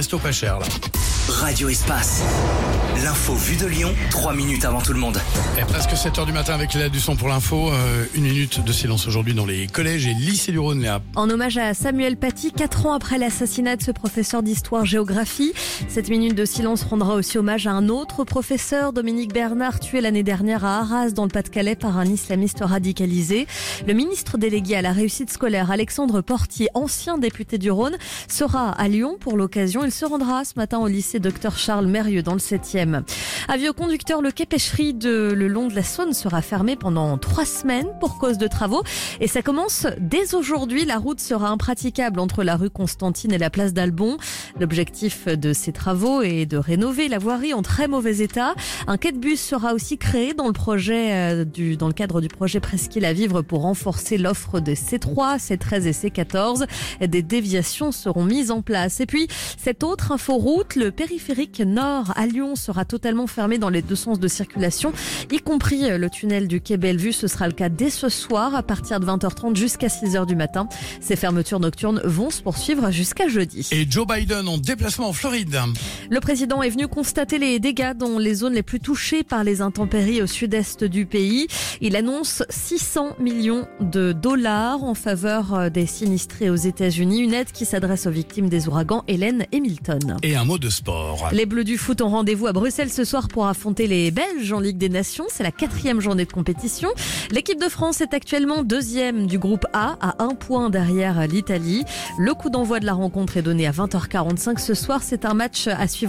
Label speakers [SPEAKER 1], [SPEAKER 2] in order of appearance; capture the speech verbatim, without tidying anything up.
[SPEAKER 1] Resto pas cher là.
[SPEAKER 2] Radio Espace. L'info vue de Lyon, trois minutes avant tout le monde.
[SPEAKER 1] Et presque sept heures du matin avec Léa Dusson pour l'info. Euh, une minute de silence aujourd'hui dans les collèges et lycées du Rhône, Léa.
[SPEAKER 3] En hommage à Samuel Paty, quatre ans après l'assassinat de ce professeur d'histoire-géographie. Cette minute de silence rendra aussi hommage à un autre professeur, Dominique Bernard, tué l'année dernière à Arras dans le Pas-de-Calais par un islamiste radicalisé. Le ministre délégué à la réussite scolaire, Alexandre Portier, ancien député du Rhône, sera à Lyon pour l'occasion. Il se rendra ce matin au lycée Docteur Charles Mérieux dans le septième. Avis aux conducteurs, le quai pêcherie de le long de la Saône sera fermé pendant trois semaines pour cause de travaux. Et ça commence dès aujourd'hui. La route sera impraticable entre la rue Constantine et la place d'Albon. L'objectif de ces travaux est de rénover la voirie en très mauvais état. Un quai de bus sera aussi créé dans le projet euh, du, dans le cadre du projet Presqu'île à vivre pour renforcer l'offre de C trois, C treize et C quatorze. Des déviations seront mises en place. Et puis, cette autre inforoute, le périphérique nord à Lyon sera totalement fermé dans les deux sens de circulation, y compris le tunnel du quai Bellevue. Ce sera le cas dès ce soir à partir de vingt heures trente jusqu'à six heures du matin. Ces fermetures nocturnes vont se poursuivre jusqu'à jeudi.
[SPEAKER 1] Et Joe Biden en déplacement en Floride.
[SPEAKER 3] Le président est venu constater les dégâts dans les zones les plus touchées par les intempéries au sud-est du pays. Il annonce six cents millions de dollars en faveur des sinistrés aux États-Unis. Une aide qui s'adresse aux victimes des ouragans Hélène et Milton.
[SPEAKER 1] Et un mot de sport.
[SPEAKER 3] Les Bleus du foot ont rendez-vous à Bruxelles ce soir pour affronter les Belges en Ligue des Nations. C'est la quatrième journée de compétition. L'équipe de France est actuellement deuxième du groupe A à un point derrière l'Italie. Le coup d'envoi de la rencontre est donné à vingt heures quarante-cinq ce soir. C'est un match à suivre.